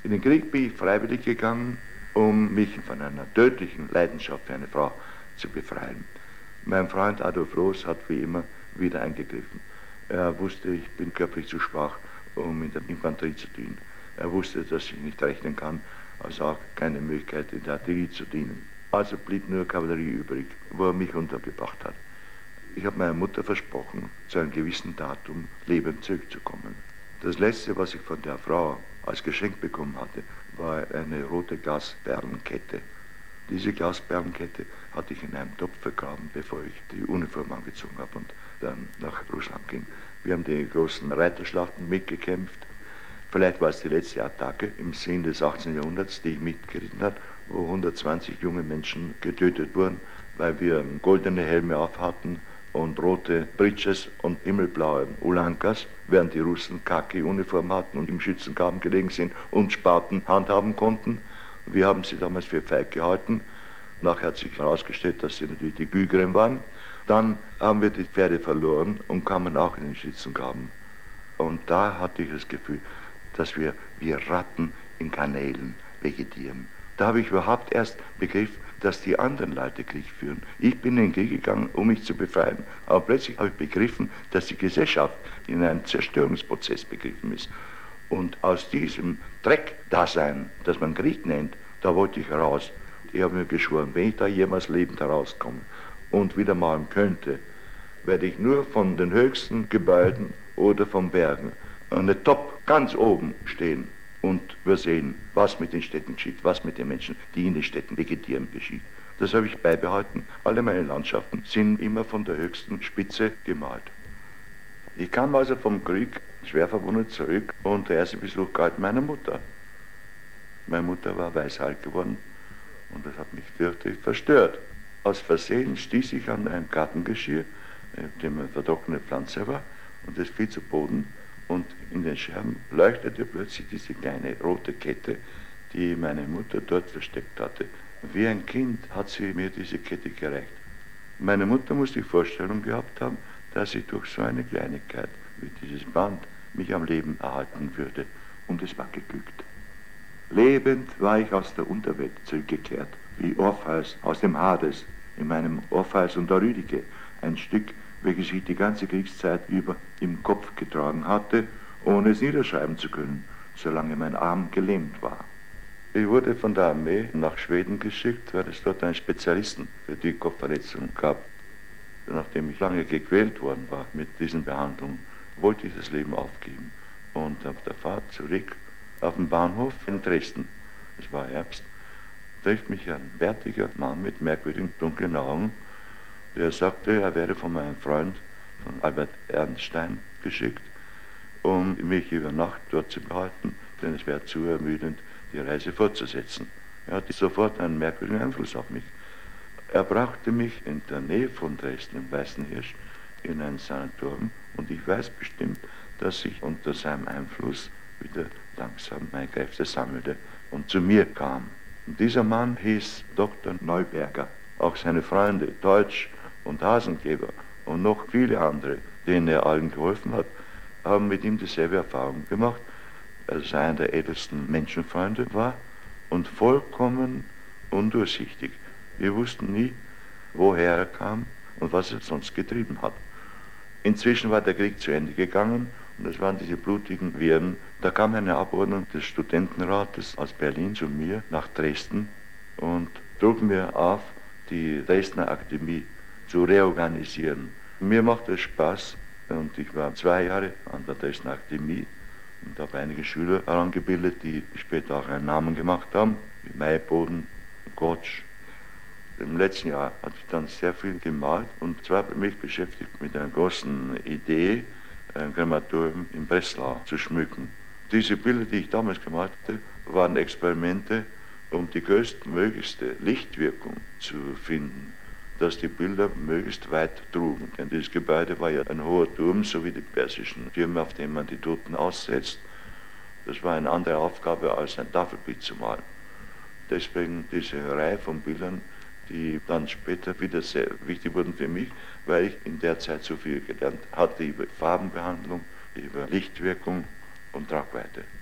In den Krieg bin ich freiwillig gegangen, um mich von einer tödlichen Leidenschaft für eine Frau zu befreien. Mein Freund Adolf Roos hat wie immer wieder eingegriffen. Er wusste, ich bin körperlich zu schwach, um in der Infanterie zu dienen. Er wusste, dass ich nicht rechnen kann, also auch keine Möglichkeit, in der Artillerie zu dienen. Also blieb nur Kavallerie übrig, wo er mich untergebracht hat. Ich habe meiner Mutter versprochen, zu einem gewissen Datum lebend zurückzukommen. Das Letzte, was ich von der Frau als Geschenk bekommen hatte, war eine rote Glasperlenkette. Diese Glasperlenkette hatte ich in einem Topf vergraben, bevor ich die Uniform angezogen habe und dann nach Russland ging. Wir haben die großen Reiterschlachten mitgekämpft. Vielleicht war es die letzte Attacke im Sinn des 18. Jahrhunderts, die ich mitgeritten habe, wo 120 junge Menschen getötet wurden, weil wir goldene Helme aufhatten und rote Britsches und himmelblaue Ulankas, während die Russen Khaki-Uniform hatten und im Schützengraben gelegen sind und Spaten handhaben konnten. Wir haben sie damals für feig gehalten. Nachher hat sich herausgestellt, dass sie natürlich die Gügren waren. Dann haben wir die Pferde verloren und kamen auch in den Schützengraben. Und da hatte ich das Gefühl, dass wir wie Ratten in Kanälen vegetieren. Da habe ich überhaupt erst begriffen, dass die anderen Leute Krieg führen. Ich bin in den Krieg gegangen, um mich zu befreien. Aber plötzlich habe ich begriffen, dass die Gesellschaft in einem Zerstörungsprozess begriffen ist. Und aus diesem Dreckdasein, das man Krieg nennt, da wollte ich heraus. Ich habe mir geschworen, wenn ich da jemals lebend herauskomme und wieder malen könnte, werde ich nur von den höchsten Gebäuden oder von Bergen an der Top ganz oben stehen und übersehen, was mit den Städten geschieht, was mit den Menschen, die in den Städten vegetieren, geschieht. Das habe ich beibehalten. Alle meine Landschaften sind immer von der höchsten Spitze gemalt. Ich kam also vom Krieg schwer verwundet zurück und der erste Besuch galt meiner Mutter. Meine Mutter war weißhaarig geworden und das hat mich fürchterlich verstört. Aus Versehen stieß ich an ein Gartengeschirr, in dem eine vertrocknete Pflanze war, und das fiel zu Boden. Und in den Scherben leuchtete plötzlich diese kleine rote Kette, die meine Mutter dort versteckt hatte. Wie ein Kind hat sie mir diese Kette gereicht. Meine Mutter muss die Vorstellung gehabt haben, dass sie durch so eine Kleinigkeit wie dieses Band mich am Leben erhalten würde. Und es war geglückt. Lebend war ich aus der Unterwelt zurückgekehrt, wie Orpheus aus dem Hades, in meinem Orpheus und Eurydike, ein Stück, welches ich die ganze Kriegszeit über im Kopf getragen hatte, ohne es niederschreiben zu können, solange mein Arm gelähmt war. Ich wurde von der Armee nach Schweden geschickt, weil es dort einen Spezialisten für die Kopfverletzung gab. Nachdem ich lange gequält worden war mit diesen Behandlungen, wollte ich das Leben aufgeben. Und auf der Fahrt zurück auf dem Bahnhof in Dresden, es war Herbst, trifft mich ein bärtiger Mann mit merkwürdigen dunklen Augen, der sagte, er wäre von meinem Freund, von Albert Ernstein, geschickt, um mich über Nacht dort zu behalten, denn es wäre zu ermüdend, die Reise fortzusetzen. Er hatte sofort einen merkwürdigen Einfluss auf mich. Er brachte mich in der Nähe von Dresden, im Weißen Hirsch, in ein Sanatorium und ich weiß bestimmt, dass ich unter seinem Einfluss wieder langsam meine Kräfte sammelte und zu mir kam. Und dieser Mann hieß Dr. Neuberger. Auch seine Freunde, Deutsch und Hasengeber und noch viele andere, denen er allen geholfen hat, haben mit ihm dieselbe Erfahrung gemacht, als er einer der ältesten Menschenfreunde war und vollkommen undurchsichtig. Wir wussten nie, woher er kam und was er sonst getrieben hat. Inzwischen war der Krieg zu Ende gegangen und es waren diese blutigen Wirren. Da kam eine Abordnung des Studentenrates aus Berlin zu mir nach Dresden und trug mir auf, die Dresdner Akademie zu reorganisieren. Mir macht es Spaß und ich war 2 Jahre an der Dresdner Akademie und habe einige Schüler herangebildet, die später auch einen Namen gemacht haben, wie Meiboden, Gotsch. Im letzten Jahr hatte ich dann sehr viel gemalt und zwar mich beschäftigt mit einer großen Idee, ein Krematorium in Breslau zu schmücken. Diese Bilder, die ich damals gemalt hatte, waren Experimente, um die größtmöglichste Lichtwirkung zu finden, dass die Bilder möglichst weit trugen. Denn dieses Gebäude war ja ein hoher Turm, so wie die persischen Türme, auf denen man die Toten aussetzt. Das war eine andere Aufgabe, als ein Tafelbild zu malen. Deswegen diese Reihe von Bildern, die dann später wieder sehr wichtig wurden für mich, weil ich in der Zeit so viel gelernt hatte über Farbenbehandlung, über Lichtwirkung und Tragweite.